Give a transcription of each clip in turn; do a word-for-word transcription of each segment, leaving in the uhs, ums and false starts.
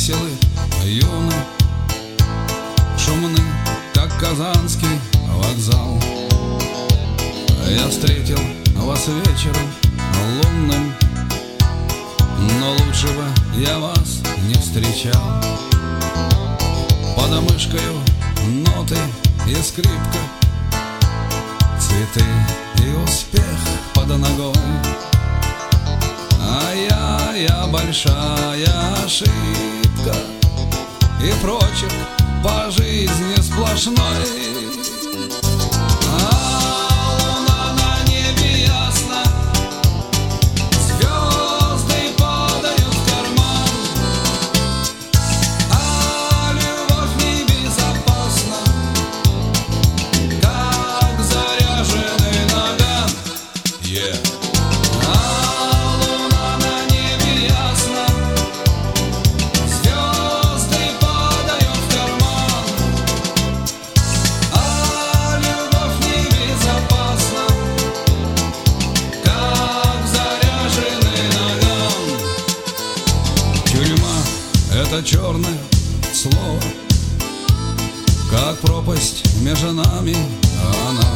веселы, юны, шумны, как казанский вокзал. Я встретил вас вечером лунным, но лучше бы я вас не встречал. Под мышкою ноты и скрипка, цветы и успех под ногой. А я, я большая ошибка, и прочерк по жизни сплошной. Это черное слово, как пропасть между нами она.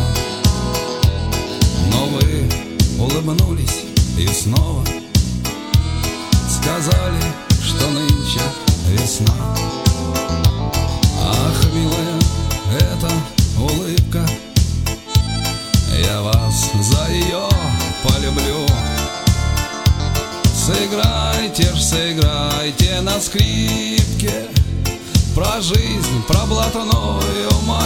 Но вы улыбнулись и снова сказали, что нынче весна. Ах, милая, эта улыбка, я вас за ее полюблю. Сыграйте ж, сыграйте на скрипке про жизнь, про блатную